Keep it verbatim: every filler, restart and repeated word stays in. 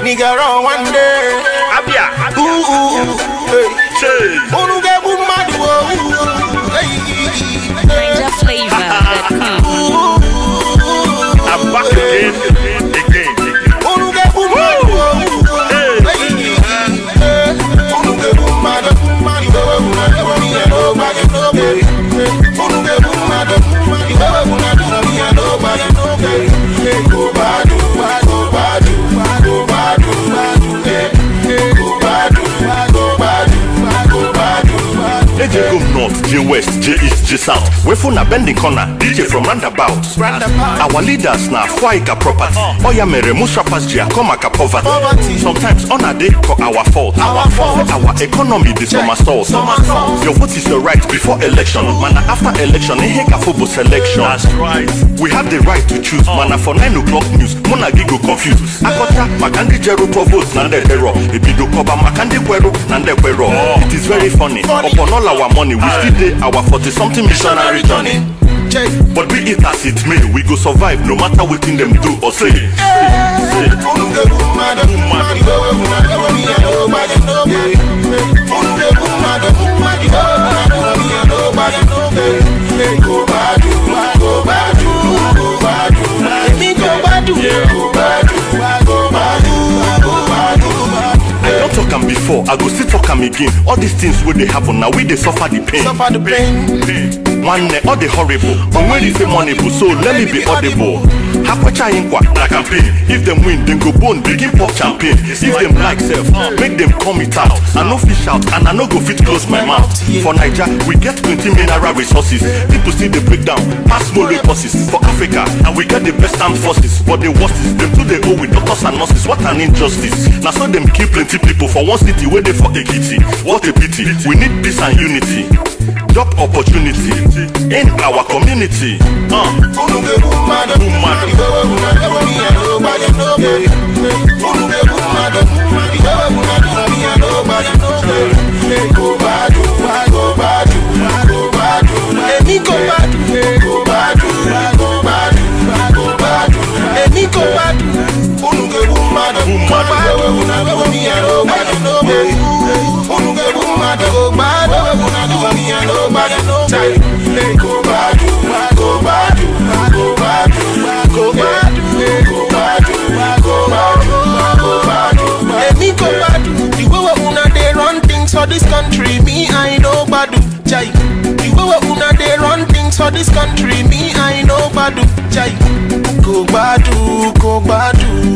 nigga run one day. Abia. Ooh ooh. Hey. Unu get boom mad wo. Ranger flavor dot com. I'm back again, again. Unu get boom mad wo. Unu get boom mad, boom mad wo. Me and nobody know me. Unu get boom mad, boom mad wo. Me and nobody know me. Go badu, go badu, go badu, go badu, go badu, go badu. A J go north, J west, J east, J south. We phone a bending corner, D J from roundabouts. Our leaders now Fuaika property. Oya mere musrapas J come aka poverty. Sometimes on a day for our fault. Our fault. Our economy this summer stalls. Your vote is your right before election. Mana after election, eh heka football selection. That's right. We have the right to choose. Mana for nine o'clock news, Mona gigo confused. Akota makandi jeru to vote nande dero. Ebido koba makandi kwero nande kwero. It is very funny. Upon all our money, we still day our forty something missionary journey. But be it as it may, we go survive no matter what in them do or say. I don't talk am before, I go still talk am again. All these things where they happen now, we they suffer the pain. Suffer the pain. One all the horrible, but when they say moneyable, so let me be audible. Hakwacha inkwa na campaign. If them win, then go bone, begin pop champagne. If them like self, make them come it out. I no fish out, and I no go fit close my mouth. For Niger, we get twenty mineral resources. People see the breakdown, pass more resources. For Africa, and we get the best armed forces. But the worst is, them do they owe with doctors and nurses. What an injustice. Now so them kill plenty people for one city where they for a kitty. What a pity. We need peace and unity. Job opportunity in our community. Uh. For this country, me I know Badu Jai. The way una they run things for this country, me I know Badu Jai. Go Badu, go Badu.